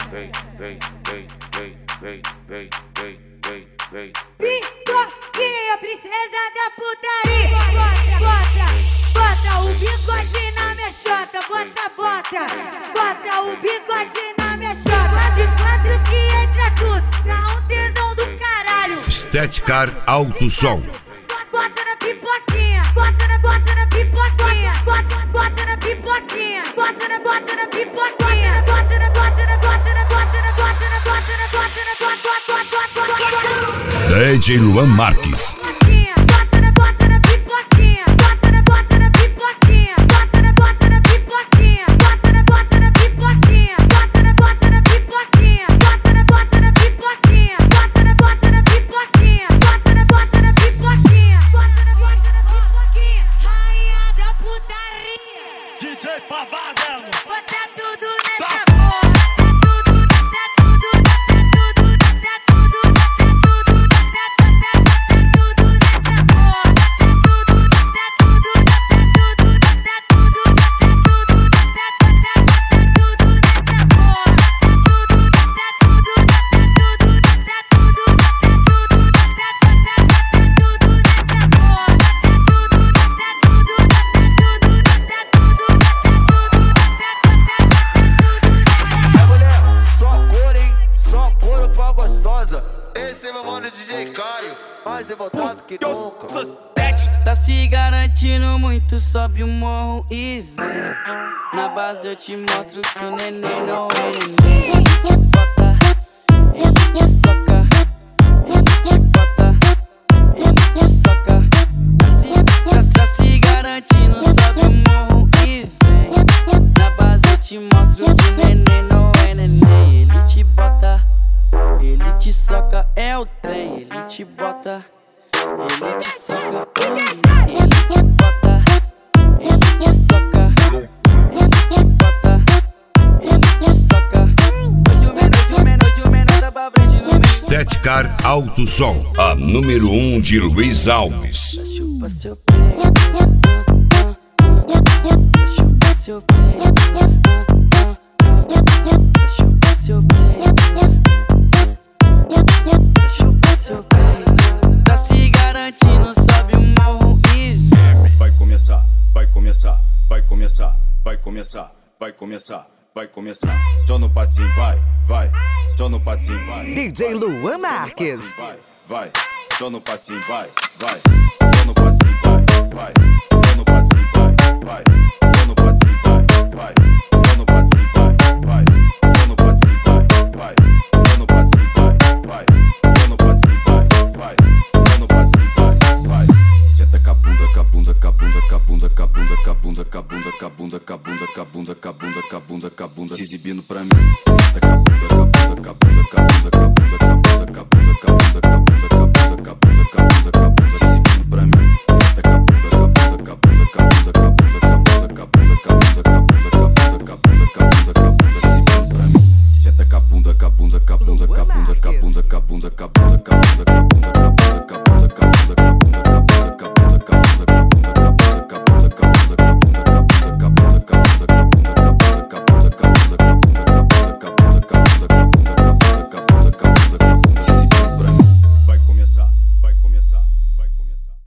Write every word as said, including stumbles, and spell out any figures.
vem, vem, vem, vem, vem, vem, vem, vem, vem. Pipoquinha, princesa da putaria. Bota, bota, bota o bigode na minha chota. Bota, bota, bota o bigode na minha chota. De quatro que entra tudo, dá um tesão do caralho. Estética Alto Som. Bota na pipoquinha, bota na, bota na pipoquinha, bota, bota na pipoquinha, bota na, bota na pipoquinha, bota na, bota na, bota na, bota na, bota na, bota na, bota na, bota, bota, bota, bota, bota. D J Luan Marques. Bota na, bota na pipoquinha, bota na, bota na pipoquinha, bota na, bota na pipoquinha, bota na, bota na pipoquinha, bota na, bota na pipoquinha, bota na, bota na pipoquinha, bota na, bota na pipoquinha, bota na, bota na pipoquinha, bota na, bota na pipoquinha, rainha da putaria. D J Favadelo. Bota tudo nessa porra, tudo, tá tudo, tá tudo, tá tudo, tá tudo, tá tudo nessa porra, tudo, tá tudo, tá tudo, tá tudo, tá tudo, tá tudo nessa porra, tudo, tá tudo, tá tudo, tá tudo, tá tudo, tá tudo nessa porra, tudo, tá tudo, tá tudo, tá tudo, É mulher, só cor, hein? Só couro pra gostosa. Esse é meu mano D J Caio, mais revoltado que nunca. Tá se garantindo muito, sobe o morro e vem. Na base eu te mostro que o neném não é neném. Bota, ele te soca, ele te bota, ele te soca. Tá se, tá, tá se garantindo, sobe o morro e vem. Na base eu te mostro que o neném não é neném. Ele te bota, ele te soca, é o trem. Ele te bota, ele te soca, ele te bota, ele te soca, ele te bota, ele te soca. Hoje o menor, hoje o menor, hoje o menor tá pra frente no meio. Estética Alto Som. A número um de Luiz Alves. Chupa seu peito, chupa seu peito, chupa seu peito, chupa seu peito. Tá se garantindo, sobe o morro e vem. Vai começar, vai começar, vai começar, vai começar, vai começar, vai começar. Só no passinho, vai, vai, só no passinho, vai. D J Luan Marques. Vai, vai, só no passinho, vai, vai, só no passinho, vai, vai, só no passinho, vai, vai, só no passinho, vai, vai, só no passinho, vai, vai, só no passinho, vai, vai, só no passinho, vai, vai, só no passinho, vai, vai, só no passinho, vai, vai. Senta com a bunda, com a bunda, com a bunda, com a bunda, com a bunda, com a bunda, com a bunda, com a bunda, com a bunda, com a bunda, com a bunda, com a bunda, com a bunda, se exibindo pra mim. Senta com a bunda, com a bunda, com a bunda, com a bunda, com a bunda.